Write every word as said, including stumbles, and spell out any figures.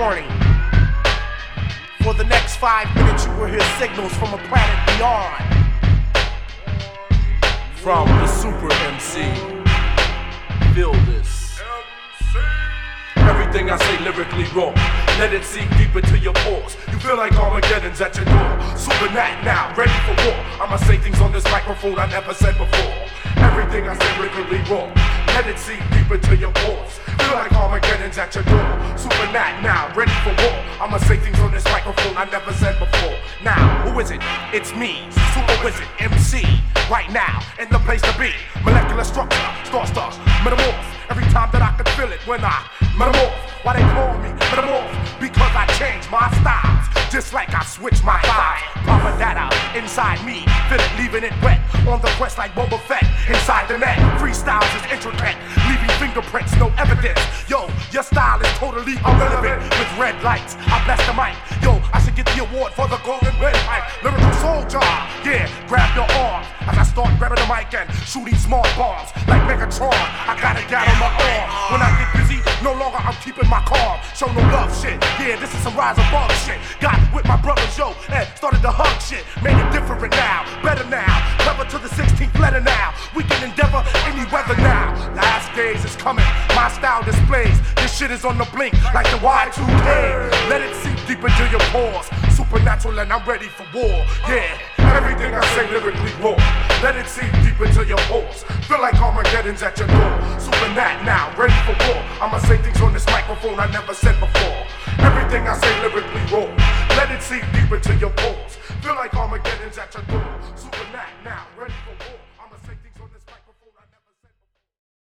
warning. For the next five minutes you will hear signals from a planet beyond. From the Super M C. Feel this. Everything I say lyrically raw. Let it seep deep into your pores. You feel like Armageddon's at your door. Super Nat now, ready for war. I'ma say things on this microphone I never said before. Everything I say lyrically raw. Let it seep deep into your pores. Feel like Armageddon's at your door. Super Nat now, ready for war. I'ma say things on this microphone I never said before. Now, who is it? It's me, Super Wizard M C. Right now, in the place to be. Molecular structure, star stars, metamorph. Every time that I can feel it when I metamorph. Why they call me metamorph? Because I change my styles, just like I switch my thighs. Papa data inside me, feel it, leaving it wet. On the quest like Boba Fett, inside the net. Freestyles is intricate, leaving fingerprints, no evidence. Yo, your style is totally irrelevant. With red lights, I bless the mic. Yo, I should get the award for the golden red pipe. Lyrical soldier, yeah, grab your arm as I start grabbing the mic and shooting small bombs like Megatron. I got it down on my arm. When I get busy, no longer I'm keeping my calm. Show no love shit. Yeah, this is some rise above shit. Got with my brothers, yo, and started to hug shit. Made it different now, better now. Clever to the sixteenth letter now. We can endeavor any weather now. Last days is coming, my style displays. This shit is on the blink like the Y two K. Let it seep deep into your pores. Supernatural and I'm ready for war. Yeah, everything I say lyrically raw. Let it seep deep into your pores. Feel like Armageddon's at your door. Super Nat now, ready for war. I'ma say things on this microphone I never said before. Everything I say lyrically raw. Let it seep deep into your pores. Feel like Armageddon's at your door. Super Nat now, ready for war. I'ma say things